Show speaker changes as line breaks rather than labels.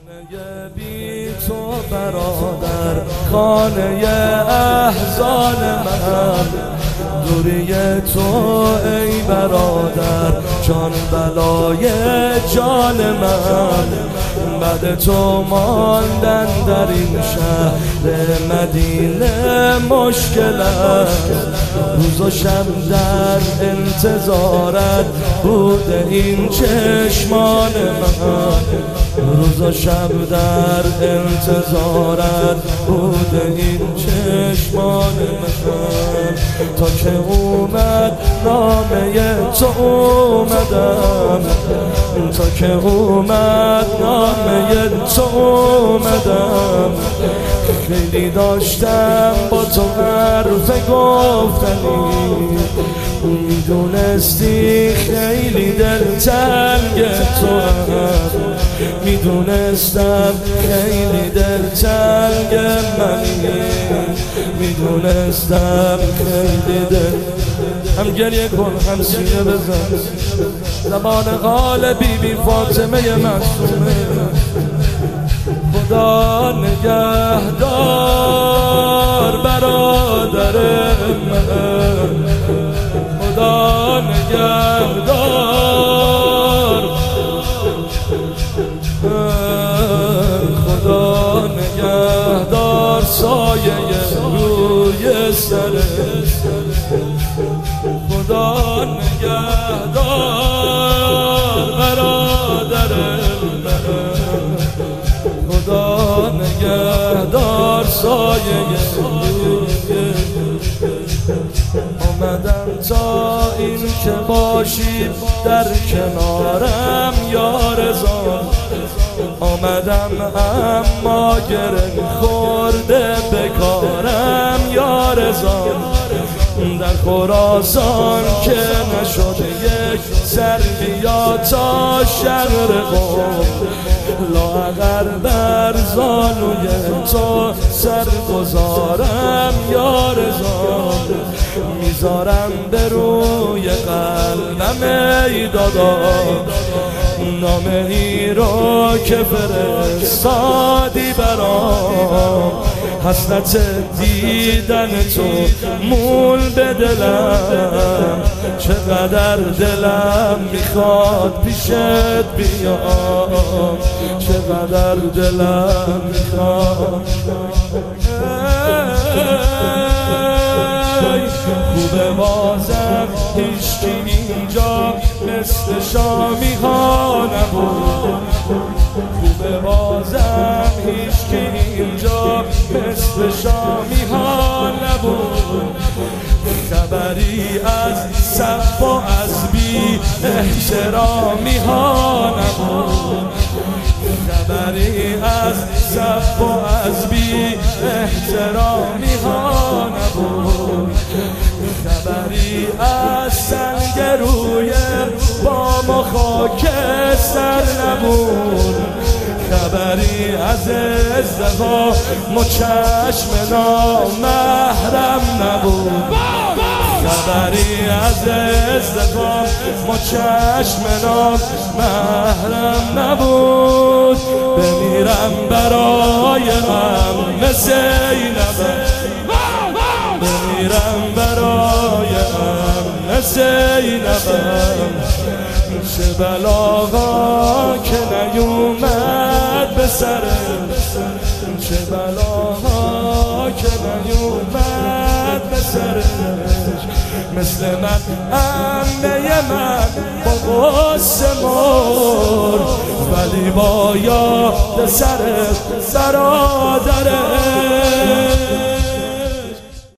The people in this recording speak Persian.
خانه بی تو برادر، خانه احزان من، دوری تو ای برادر، جان بلای جان من. بعد تو ماندن در این شهر مدینه مشکل است، روز و شب در انتظارت بوده این چشمان من، روز و شب در انتظارت بوده این چشمان من. تا که اومد نامه تو اومدم، تا که اومد نامه تو اومدم. خیلی داشتم با تو حرف گفتنی، میدونستی خیلی دلتنگ تو هم، میدونستم خیلی دلتنگ منی، میدونستم خیلی دل. هم گریه کن هم سینه بزن، زمان قال بی فاطمه معصومه. خدا نگهدار برادر من، خدا نگهدار، خدا نگهدار سایه روی سرت، خدا نگهدار برادر من، خدا نگهدار سایه روی. آمدم تا این که باشی در کنارم یا رضا، آمدم اما گره خورده بکارم یا رضا. در خراسان که نشد یک سر بیا تا شهر قم، لاغر در زانوی تو سر گذارم یا رضا. میذارم به روی قلبم ای دادا نامه ای رو که فرستادی برام، حسرت دیدن تو مول به دلم، چقدر دلم میخواد پیشت بیام، چقدر دلم میخواد. خوبه بازم هیچکی اینجا مثل شامی ها نبود، خوبه بازم هیچکی اینجا مثل شامی ها نبود. خبری از صف و از بی احترامی ها نبود، خبری از صف و از بی احترامی ها نبود. خبری از سنگ روی بام و خاک سر نبود، خبری از ازدواج و چشم نامحرم نبود، خبری از ازدواج و چشم نامحرم نبود. بمیرم برای غم زینبم، بمیرم برای غم زینبم. چه بلاها که نیومد به سرم، چه بلاها که نیومد به سرم. مثل من عمه من با غصه مرد، ولی با یاد سرت برادره.